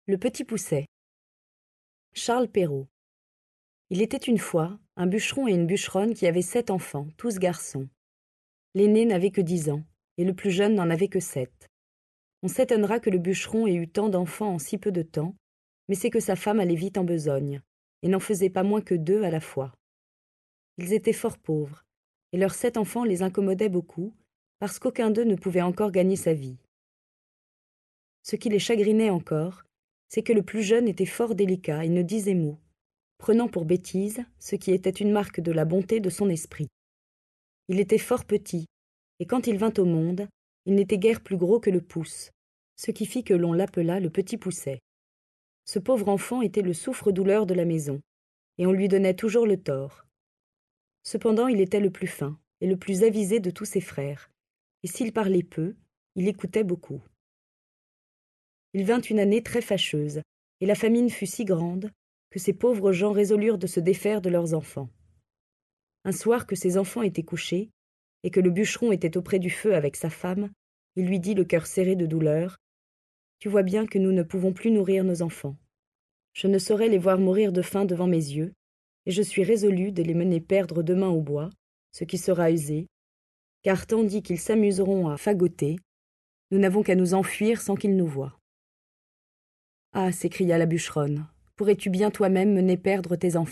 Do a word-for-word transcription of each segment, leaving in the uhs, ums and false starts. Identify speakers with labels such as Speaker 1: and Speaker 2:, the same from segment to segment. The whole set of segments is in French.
Speaker 1: Le petit Pousset. Charles Perrault. Il était une fois un bûcheron et une bûcheronne qui avaient sept enfants, tous garçons. L'aîné n'avait que dix ans, et le plus jeune n'en avait que sept. On s'étonnera que le bûcheron ait eu tant d'enfants en si peu de temps, mais c'est que sa femme allait vite en besogne, et n'en faisait pas moins que deux à la fois. Ils étaient fort pauvres, et leurs sept enfants les incommodaient beaucoup, parce qu'aucun d'eux ne pouvait encore gagner sa vie. Ce qui les chagrinait encore, c'est que le plus jeune était fort délicat et ne disait mot, prenant pour bêtise ce qui était une marque de la bonté de son esprit. Il était fort petit, et quand il vint au monde, il n'était guère plus gros que le pouce, ce qui fit que l'on l'appela le petit Pousset. Ce pauvre enfant était le souffre-douleur de la maison, et on lui donnait toujours le tort. Cependant il était le plus fin, et le plus avisé de tous ses frères, et s'il parlait peu, il écoutait beaucoup. Il vint une année très fâcheuse, et la famine fut si grande que ces pauvres gens résolurent de se défaire de leurs enfants. Un soir que ses enfants étaient couchés, et que le bûcheron était auprès du feu avec sa femme, il lui dit le cœur serré de douleur : « Tu vois bien que nous ne pouvons plus nourrir nos enfants. Je ne saurais les voir mourir de faim devant mes yeux, et je suis résolu de les mener perdre demain au bois, ce qui sera usé, car tandis qu'ils s'amuseront à fagoter, nous n'avons qu'à nous enfuir sans qu'ils nous voient. » « Ah » s'écria la bûcheronne, « pourrais-tu bien toi-même mener perdre tes enfants ?»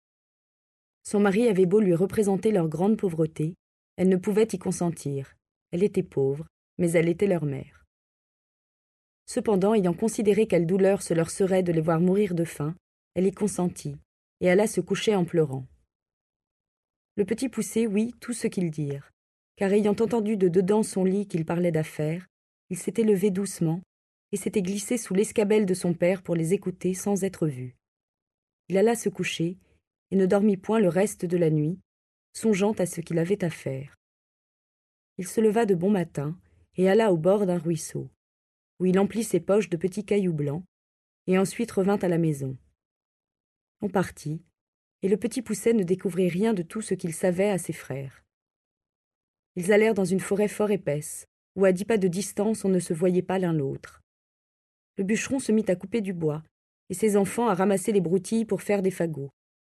Speaker 1: Son mari avait beau lui représenter leur grande pauvreté, elle ne pouvait y consentir. Elle était pauvre, mais elle était leur mère. Cependant, ayant considéré quelle douleur ce leur serait de les voir mourir de faim, elle y consentit, et alla se coucher en pleurant. Le petit Pousset ouït tout ce qu'ils dirent, car ayant entendu de dedans son lit qu'ils parlaient d'affaires, il s'était levé doucement, et s'était glissé sous l'escabelle de son père pour les écouter sans être vu. Il alla se coucher, et ne dormit point le reste de la nuit, songeant à ce qu'il avait à faire. Il se leva de bon matin, et alla au bord d'un ruisseau, où il emplit ses poches de petits cailloux blancs, et ensuite revint à la maison. On partit, et le petit Pousset ne découvrit rien de tout ce qu'il savait à ses frères. Ils allèrent dans une forêt fort épaisse, où à dix pas de distance on ne se voyait pas l'un l'autre. Le bûcheron se mit à couper du bois, et ses enfants à ramasser les broutilles pour faire des fagots.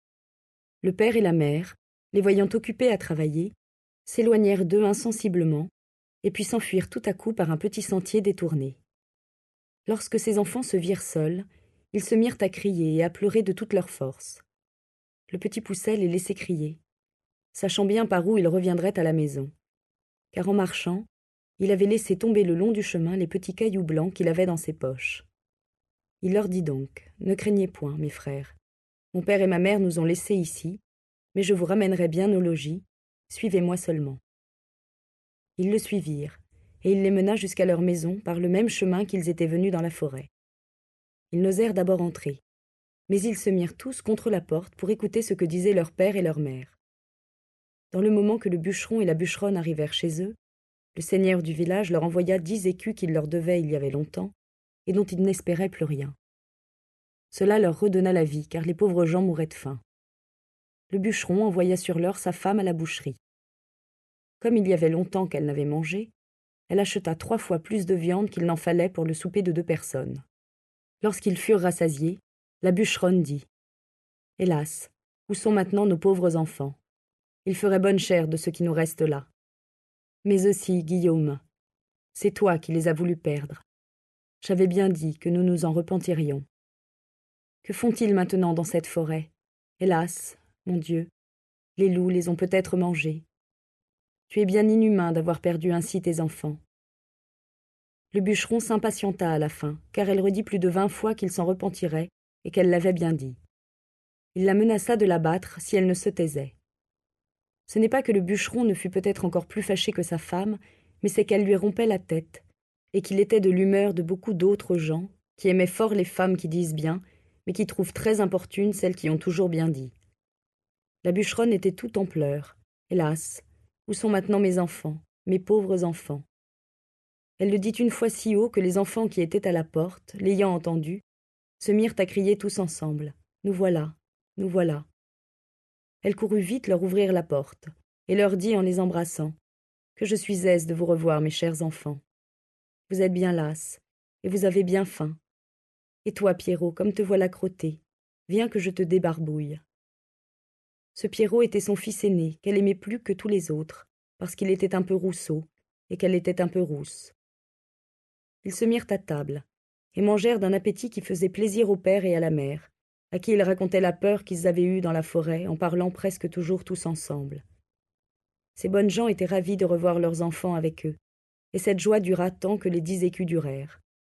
Speaker 1: Le père et la mère, les voyant occupés à travailler, s'éloignèrent d'eux insensiblement, et puis s'enfuirent tout à coup par un petit sentier détourné. Lorsque ses enfants se virent seuls, ils se mirent à crier et à pleurer de toute leur force. Le petit Pousset les laissait crier, sachant bien par où il reviendrait à la maison, car en marchant, il avait laissé tomber le long du chemin les petits cailloux blancs qu'il avait dans ses poches. Il leur dit donc : « Ne craignez point, mes frères. Mon père et ma mère nous ont laissés ici, mais je vous ramènerai bien au logis. Suivez-moi seulement. » Ils le suivirent, et il les mena jusqu'à leur maison par le même chemin qu'ils étaient venus dans la forêt. Ils n'osèrent d'abord entrer, mais ils se mirent tous contre la porte pour écouter ce que disaient leur père et leur mère. Dans le moment que le bûcheron et la bûcheronne arrivèrent chez eux, le seigneur du village leur envoya dix écus qu'il leur devait il y avait longtemps, et dont ils n'espéraient plus rien. Cela leur redonna la vie, car les pauvres gens mouraient de faim. Le bûcheron envoya sur l'heure sa femme à la boucherie. Comme il y avait longtemps qu'elle n'avait mangé, elle acheta trois fois plus de viande qu'il n'en fallait pour le souper de deux personnes. Lorsqu'ils furent rassasiés, la bûcheronne dit : « Hélas, où sont maintenant nos pauvres enfants ? Ils feraient bonne chère de ce qui nous reste là. Mais aussi, Guillaume, c'est toi qui les as voulu perdre. J'avais bien dit que nous nous en repentirions. Que font-ils maintenant dans cette forêt ? Hélas, mon Dieu, les loups les ont peut-être mangés. Tu es bien inhumain d'avoir perdu ainsi tes enfants. » Le bûcheron s'impatienta à la fin, car elle redit plus de vingt fois qu'il s'en repentirait et qu'elle l'avait bien dit. Il la menaça de la battre si elle ne se taisait. Ce n'est pas que le bûcheron ne fût peut-être encore plus fâché que sa femme, mais c'est qu'elle lui rompait la tête, et qu'il était de l'humeur de beaucoup d'autres gens, qui aimaient fort les femmes qui disent bien, mais qui trouvent très importunes celles qui ont toujours bien dit. La bûcheronne était toute en pleurs. Hélas, où sont maintenant mes enfants, mes pauvres enfants ? Elle le dit une fois si haut que les enfants qui étaient à la porte, l'ayant entendu, se mirent à crier tous ensemble : « Nous voilà, nous voilà !» Elle courut vite leur ouvrir la porte, et leur dit en les embrassant : « Que je suis aise de vous revoir, mes chers enfants. Vous êtes bien lasses, et vous avez bien faim. Et toi, Pierrot, comme te voilà crotté, viens que je te débarbouille. Ce Pierrot était son fils aîné, qu'elle aimait plus que tous les autres, parce qu'il était un peu rousseau, et qu'elle était un peu rousse. Ils se mirent à table, et mangèrent d'un appétit qui faisait plaisir au père et à la mère, à qui ils racontaient la peur qu'ils avaient eue dans la forêt en parlant presque toujours tous ensemble. Ces bonnes gens étaient ravis de revoir leurs enfants avec eux, et cette joie dura tant que les dix écus durèrent.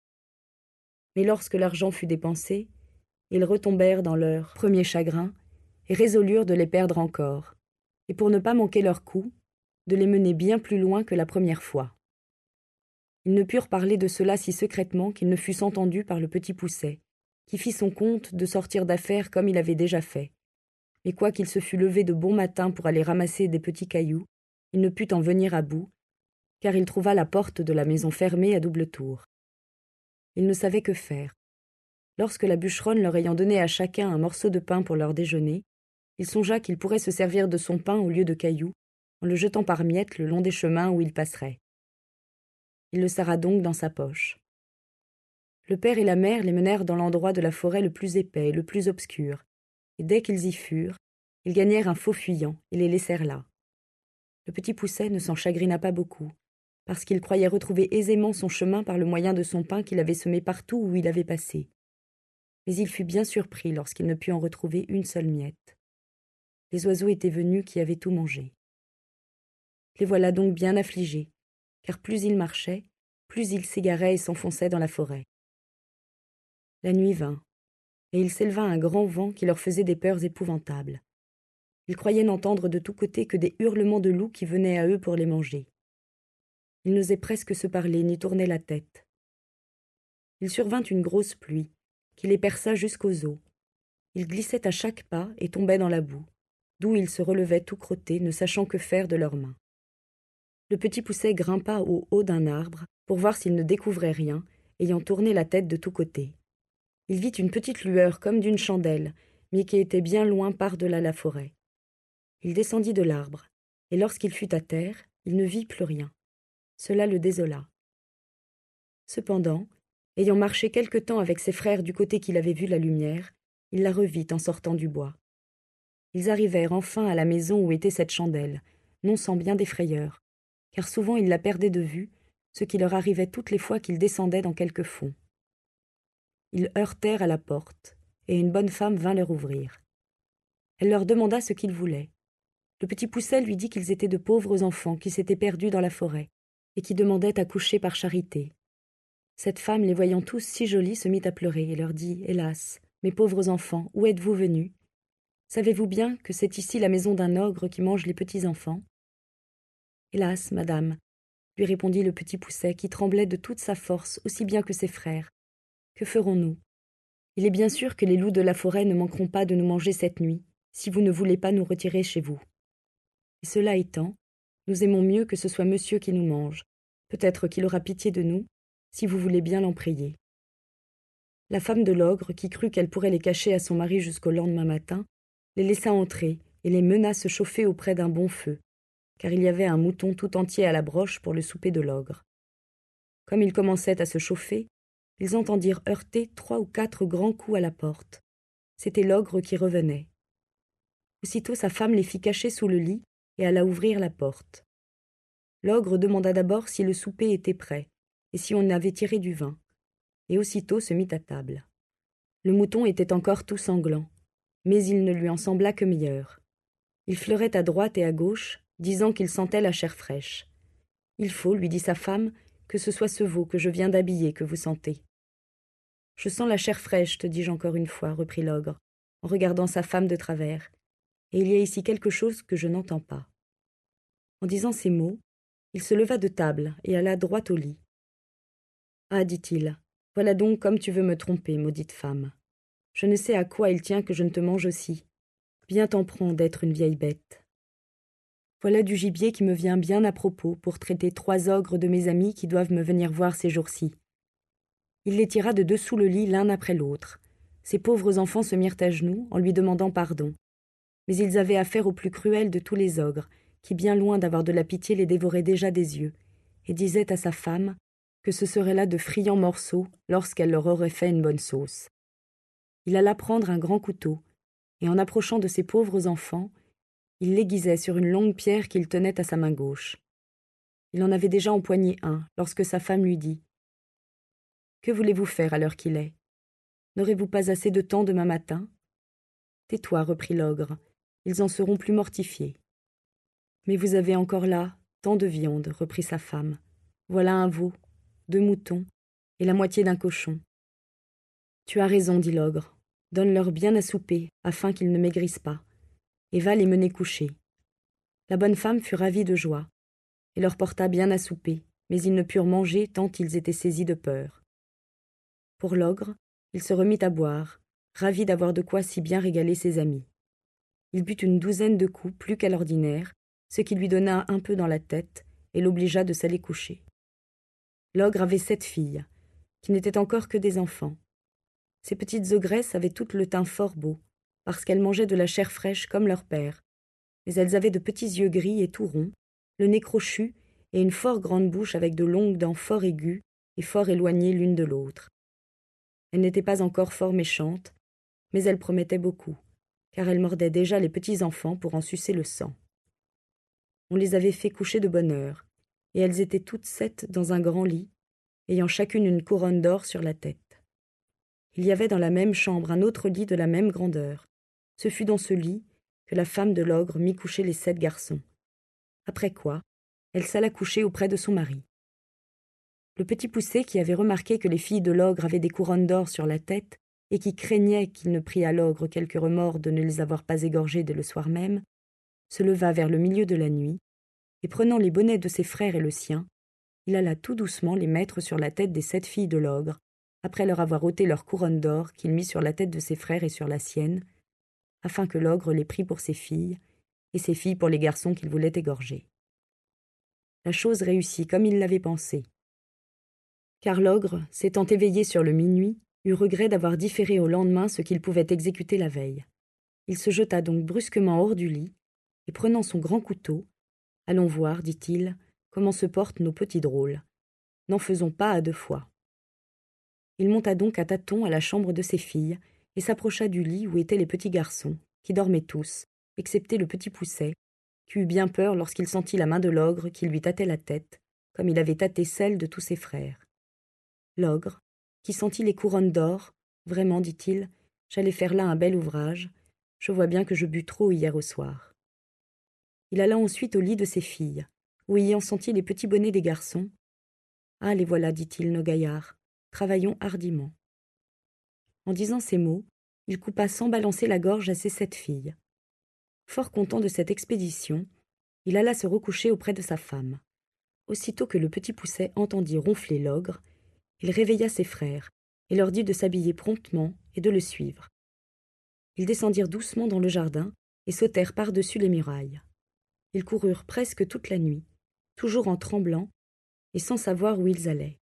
Speaker 1: Mais lorsque l'argent fut dépensé, ils retombèrent dans leur premier chagrin et résolurent de les perdre encore, et pour ne pas manquer leur coup, de les mener bien plus loin que la première fois. Ils ne purent parler de cela si secrètement qu'ils ne fussent entendus par le petit Pousset, qui fit son compte de sortir d'affaires comme il avait déjà fait. Mais quoiqu'il se fût levé de bon matin pour aller ramasser des petits cailloux, il ne put en venir à bout, car il trouva la porte de la maison fermée à double tour. Il ne savait que faire. Lorsque la bûcheronne leur ayant donné à chacun un morceau de pain pour leur déjeuner, il songea qu'il pourrait se servir de son pain au lieu de cailloux, en le jetant par miettes le long des chemins où il passerait. Il le serra donc dans sa poche. Le père et la mère les menèrent dans l'endroit de la forêt le plus épais et le plus obscur, et dès qu'ils y furent, ils gagnèrent un faux fuyant et les laissèrent là. Le petit Pousset ne s'en chagrina pas beaucoup, parce qu'il croyait retrouver aisément son chemin par le moyen de son pain qu'il avait semé partout où il avait passé. Mais il fut bien surpris lorsqu'il ne put en retrouver une seule miette. Les oiseaux étaient venus qui avaient tout mangé. Les voilà donc bien affligés, car plus ils marchaient, plus ils s'égaraient et s'enfonçaient dans la forêt. La nuit vint, et il s'éleva un grand vent qui leur faisait des peurs épouvantables. Ils croyaient n'entendre de tous côtés que des hurlements de loups qui venaient à eux pour les manger. Ils n'osaient presque se parler ni tourner la tête. Il survint une grosse pluie, qui les perça jusqu'aux os. Ils glissaient à chaque pas et tombaient dans la boue, d'où ils se relevaient tout crottés, ne sachant que faire de leurs mains. Le petit Pousset grimpa au haut d'un arbre pour voir s'il ne découvrait rien, ayant tourné la tête de tous côtés. Il vit une petite lueur comme d'une chandelle, mais qui était bien loin par-delà la forêt. Il descendit de l'arbre, et lorsqu'il fut à terre, il ne vit plus rien. Cela le désola. Cependant, ayant marché quelque temps avec ses frères du côté qu'il avait vu la lumière, il la revit en sortant du bois. Ils arrivèrent enfin à la maison où était cette chandelle, non sans bien des frayeurs, car souvent ils la perdaient de vue, ce qui leur arrivait toutes les fois qu'ils descendaient dans quelque fond. Ils heurtèrent à la porte, et une bonne femme vint leur ouvrir. Elle leur demanda ce qu'ils voulaient. Le petit Pousset lui dit qu'ils étaient de pauvres enfants qui s'étaient perdus dans la forêt, et qui demandaient à coucher par charité. Cette femme, les voyant tous si jolis, se mit à pleurer et leur dit « Hélas, mes pauvres enfants, où êtes-vous venus? Savez-vous bien que c'est ici la maison d'un ogre qui mange les petits enfants ?»« Hélas, madame, lui répondit le petit Pousset, qui tremblait de toute sa force, aussi bien que ses frères. Que ferons-nous? Il est bien sûr que les loups de la forêt ne manqueront pas de nous manger cette nuit, si vous ne voulez pas nous retirer chez vous. Et cela étant, nous aimons mieux que ce soit monsieur qui nous mange. Peut-être qu'il aura pitié de nous, si vous voulez bien l'en prier. » La femme de l'ogre, qui crut qu'elle pourrait les cacher à son mari jusqu'au lendemain matin, les laissa entrer et les mena se chauffer auprès d'un bon feu, car il y avait un mouton tout entier à la broche pour le souper de l'ogre. Comme ils commençaient à se chauffer, ils entendirent heurter trois ou quatre grands coups à la porte. C'était l'ogre qui revenait. Aussitôt sa femme les fit cacher sous le lit et alla ouvrir la porte. L'ogre demanda d'abord si le souper était prêt, et si on avait tiré du vin, et aussitôt se mit à table. Le mouton était encore tout sanglant, mais il ne lui en sembla que meilleur. Il fleurait à droite et à gauche, disant qu'il sentait la chair fraîche. « Il faut, lui dit sa femme, que ce soit ce veau que je viens d'habiller que vous sentez. »« Je sens la chair fraîche, te dis-je encore une fois, reprit l'ogre, en regardant sa femme de travers, et il y a ici quelque chose que je n'entends pas. » En disant ces mots, il se leva de table et alla droit au lit. « Ah, dit-il, voilà donc comme tu veux me tromper, maudite femme. Je ne sais à quoi il tient que je ne te mange aussi. Bien t'en prends d'être une vieille bête. Voilà du gibier qui me vient bien à propos pour traiter trois ogres de mes amis qui doivent me venir voir ces jours-ci. » Il les tira de dessous le lit l'un après l'autre. Ces pauvres enfants se mirent à genoux en lui demandant pardon. Mais ils avaient affaire au plus cruel de tous les ogres, qui, bien loin d'avoir de la pitié, les dévorait déjà des yeux, et disait à sa femme que ce serait là de friands morceaux lorsqu'elle leur aurait fait une bonne sauce. Il alla prendre un grand couteau, et en approchant de ses pauvres enfants, il l'aiguisait sur une longue pierre qu'il tenait à sa main gauche. Il en avait déjà empoigné un, lorsque sa femme lui dit « Que voulez-vous faire à l'heure qu'il est? N'aurez-vous pas assez de temps demain matin ?»« Tais-toi, reprit l'ogre, ils en seront plus mortifiés. »« Mais vous avez encore là tant de viande, reprit sa femme. Voilà un veau, deux moutons, et la moitié d'un cochon. »« Tu as raison, dit l'ogre. Donne-leur bien à souper, afin qu'ils ne maigrissent pas, et va les mener coucher. » La bonne femme fut ravie de joie, et leur porta bien à souper, mais ils ne purent manger tant ils étaient saisis de peur. Pour l'ogre, il se remit à boire, ravi d'avoir de quoi si bien régaler ses amis. Il but une douzaine de coups, plus qu'à l'ordinaire, ce qui lui donna un peu dans la tête et l'obligea de s'aller coucher. L'ogre avait sept filles, qui n'étaient encore que des enfants. Ces petites ogresses avaient toutes le teint fort beau, parce qu'elles mangeaient de la chair fraîche comme leur père, mais elles avaient de petits yeux gris et tout ronds, le nez crochu et une fort grande bouche avec de longues dents fort aiguës et fort éloignées l'une de l'autre. Elles n'étaient pas encore fort méchantes, mais elles promettaient beaucoup, car elles mordaient déjà les petits enfants pour en sucer le sang. On les avait fait coucher de bonne heure, et elles étaient toutes sept dans un grand lit, ayant chacune une couronne d'or sur la tête. Il y avait dans la même chambre un autre lit de la même grandeur. Ce fut dans ce lit que la femme de l'ogre mit coucher les sept garçons. Après quoi, elle s'alla coucher auprès de son mari. Le petit poucet, qui avait remarqué que les filles de l'ogre avaient des couronnes d'or sur la tête, et qui craignait qu'il ne prît à l'ogre quelque remords de ne les avoir pas égorgées dès le soir même, se leva vers le milieu de la nuit, et prenant les bonnets de ses frères et le sien, il alla tout doucement les mettre sur la tête des sept filles de l'ogre, après leur avoir ôté leur couronne d'or qu'il mit sur la tête de ses frères et sur la sienne, afin que l'ogre les prît pour ses filles, et ses filles pour les garçons qu'il voulait égorger. La chose réussit comme il l'avait pensé. Car l'ogre, s'étant éveillé sur le minuit, eut regret d'avoir différé au lendemain ce qu'il pouvait exécuter la veille. Il se jeta donc brusquement hors du lit, et prenant son grand couteau, « Allons voir, dit-il, comment se portent nos petits drôles. N'en faisons pas à deux fois. » Il monta donc à tâtons à la chambre de ses filles, et s'approcha du lit où étaient les petits garçons, qui dormaient tous, excepté le petit poucet, qui eut bien peur lorsqu'il sentit la main de l'ogre qui lui tâtait la tête, comme il avait tâté celle de tous ses frères. L'ogre, qui sentit les couronnes d'or, « Vraiment, dit-il, j'allais faire là un bel ouvrage, je vois bien que je bus trop hier au soir. » Il alla ensuite au lit de ses filles, où ayant senti les petits bonnets des garçons, « Ah, les voilà, dit-il, nos gaillards, travaillons hardiment. » En disant ces mots, il coupa sans balancer la gorge à ses sept filles. Fort content de cette expédition, il alla se recoucher auprès de sa femme. Aussitôt que le petit poucet entendit ronfler l'ogre, il réveilla ses frères et leur dit de s'habiller promptement et de le suivre. Ils descendirent doucement dans le jardin et sautèrent par-dessus les murailles. Ils coururent presque toute la nuit, toujours en tremblant et sans savoir où ils allaient.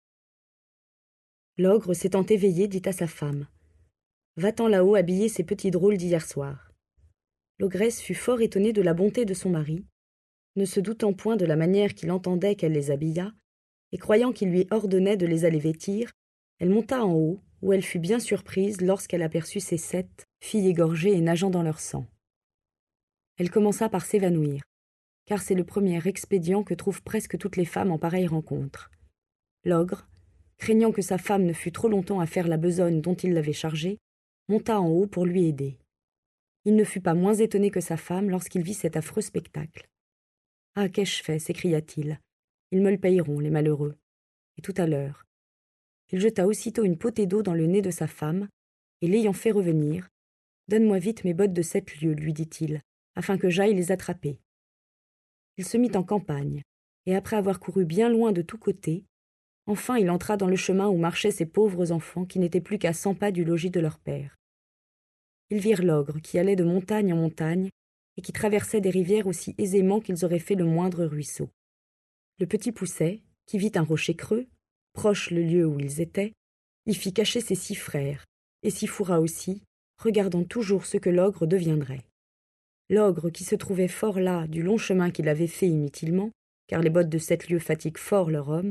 Speaker 1: L'ogre, s'étant éveillé, dit à sa femme « Va-t'en là-haut habiller ces petits drôles d'hier soir. » L'ogresse fut fort étonnée de la bonté de son mari, ne se doutant point de la manière qu'il entendait qu'elle les habillât, et croyant qu'il lui ordonnait de les aller vêtir, elle monta en haut, où elle fut bien surprise lorsqu'elle aperçut ses sept filles égorgées et nageant dans leur sang. Elle commença par s'évanouir, car c'est le premier expédient que trouvent presque toutes les femmes en pareille rencontre. L'ogre, craignant que sa femme ne fût trop longtemps à faire la besogne dont il l'avait chargée, monta en haut pour lui aider. Il ne fut pas moins étonné que sa femme lorsqu'il vit cet affreux spectacle. « Ah, qu'ai-je fait » s'écria-t-il. « Ils me le payeront, les malheureux. » Et tout à l'heure. Il jeta aussitôt une potée d'eau dans le nez de sa femme, et l'ayant fait revenir, « Donne-moi vite mes bottes de sept lieues, lui dit-il, afin que j'aille les attraper. » Il se mit en campagne, et après avoir couru bien loin de tous côtés, enfin il entra dans le chemin où marchaient ces pauvres enfants qui n'étaient plus qu'à cent pas du logis de leur père. Ils virent l'ogre qui allait de montagne en montagne et qui traversait des rivières aussi aisément qu'ils auraient fait le moindre ruisseau. Le petit poucet, qui vit un rocher creux, proche le lieu où ils étaient, y fit cacher ses six frères, et s'y fourra aussi, regardant toujours ce que l'ogre deviendrait. L'ogre, qui se trouvait fort las du long chemin qu'il avait fait inutilement, car les bottes de sept lieues fatiguent fort leur homme,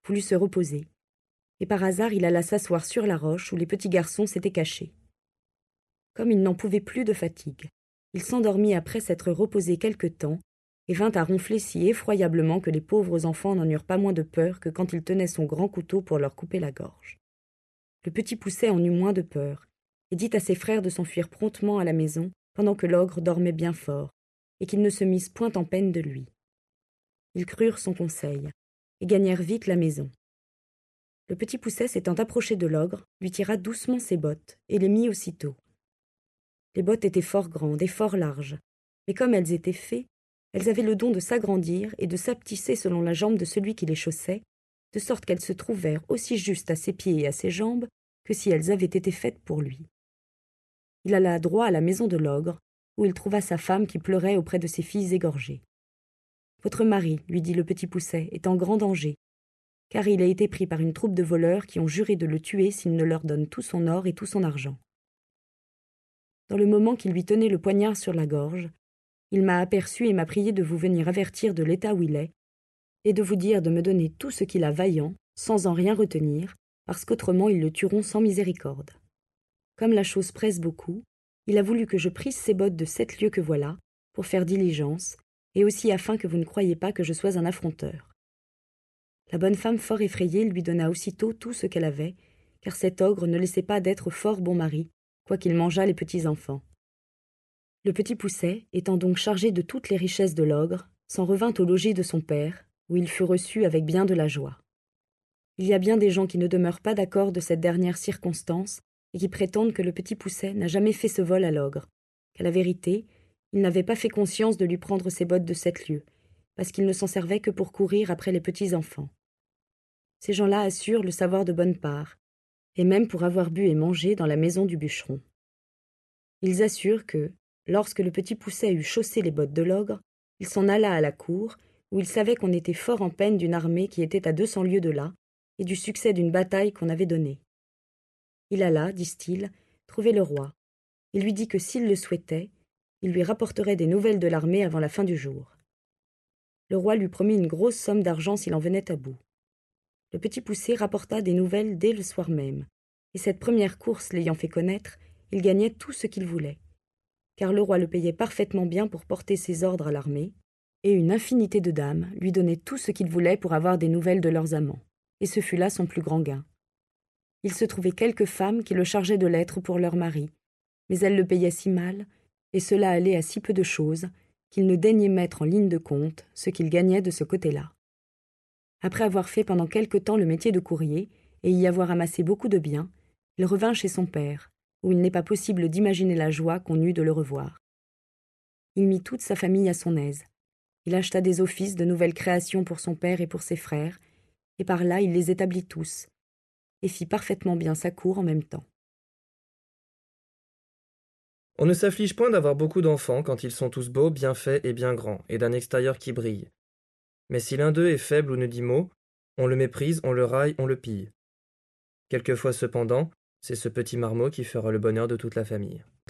Speaker 1: voulut se reposer, et par hasard il alla s'asseoir sur la roche où les petits garçons s'étaient cachés. Comme il n'en pouvait plus de fatigue, il s'endormit après s'être reposé quelque temps, et vint à ronfler si effroyablement que les pauvres enfants n'en eurent pas moins de peur que quand il tenait son grand couteau pour leur couper la gorge. Le petit Pousset en eut moins de peur, et dit à ses frères de s'enfuir promptement à la maison, pendant que l'ogre dormait bien fort, et qu'ils ne se missent point en peine de lui. Ils crurent son conseil, et gagnèrent vite la maison. Le petit Pousset s'étant approché de l'ogre, lui tira doucement ses bottes, et les mit aussitôt. Les bottes étaient fort grandes et fort larges, mais comme elles étaient fées, elles avaient le don de s'agrandir et de s'apetisser selon la jambe de celui qui les chaussait, de sorte qu'elles se trouvèrent aussi justes à ses pieds et à ses jambes que si elles avaient été faites pour lui. Il alla droit à la maison de l'ogre, où il trouva sa femme qui pleurait auprès de ses filles égorgées. « Votre mari, lui dit le petit Pousset, est en grand danger, car il a été pris par une troupe de voleurs qui ont juré de le tuer s'il ne leur donne tout son or et tout son argent. » Dans le moment qu'il lui tenait le poignard sur la gorge, il m'a aperçu et m'a prié de vous venir avertir de l'état où il est, et de vous dire de me donner tout ce qu'il a vaillant, sans en rien retenir, parce qu'autrement ils le tueront sans miséricorde. Comme la chose presse beaucoup, il a voulu que je prisse ces bottes de sept lieues que voilà, pour faire diligence, et aussi afin que vous ne croyiez pas que je sois un affronteur. La bonne femme fort effrayée lui donna aussitôt tout ce qu'elle avait, car cet ogre ne laissait pas d'être fort bon mari, quoiqu'il mangeât les petits enfants. Le petit Pousset, étant donc chargé de toutes les richesses de l'ogre, s'en revint au logis de son père, où il fut reçu avec bien de la joie. Il y a bien des gens qui ne demeurent pas d'accord de cette dernière circonstance et qui prétendent que le petit Pousset n'a jamais fait ce vol à l'ogre, qu'à la vérité, il n'avait pas fait conscience de lui prendre ses bottes de sept lieues, parce qu'il ne s'en servait que pour courir après les petits enfants. Ces gens-là assurent le savoir de bonne part, et même pour avoir bu et mangé dans la maison du bûcheron. Ils assurent que, lorsque le petit Pousset eut chaussé les bottes de l'ogre, il s'en alla à la cour, où il savait qu'on était fort en peine d'une armée qui était à deux cents lieues de là, et du succès d'une bataille qu'on avait donnée. Il alla, disent-ils, trouver le roi. Il lui dit que s'il le souhaitait, il lui rapporterait des nouvelles de l'armée avant la fin du jour. Le roi lui promit une grosse somme d'argent s'il en venait à bout. Le petit Pousset rapporta des nouvelles dès le soir même, et cette première course l'ayant fait connaître, il gagnait tout ce qu'il voulait, car le roi le payait parfaitement bien pour porter ses ordres à l'armée, et une infinité de dames lui donnaient tout ce qu'il voulait pour avoir des nouvelles de leurs amants, et ce fut là son plus grand gain. Il se trouvait quelques femmes qui le chargeaient de lettres pour leurs maris, mais elles le payaient si mal, et cela allait à si peu de choses, qu'il ne daignait mettre en ligne de compte ce qu'il gagnait de ce côté-là. Après avoir fait pendant quelque temps le métier de courrier, et y avoir amassé beaucoup de biens, il revint chez son père, où il n'est pas possible d'imaginer la joie qu'on eut de le revoir. Il mit toute sa famille à son aise. Il acheta des offices de nouvelles créations pour son père et pour ses frères, et par là il les établit tous, et fit parfaitement bien sa cour en même temps.
Speaker 2: On ne s'afflige point d'avoir beaucoup d'enfants quand ils sont tous beaux, bien faits et bien grands, et d'un extérieur qui brille. Mais si l'un d'eux est faible ou ne dit mot, on le méprise, on le raille, on le pille. Quelquefois cependant, c'est ce petit marmot qui fera le bonheur de toute la famille.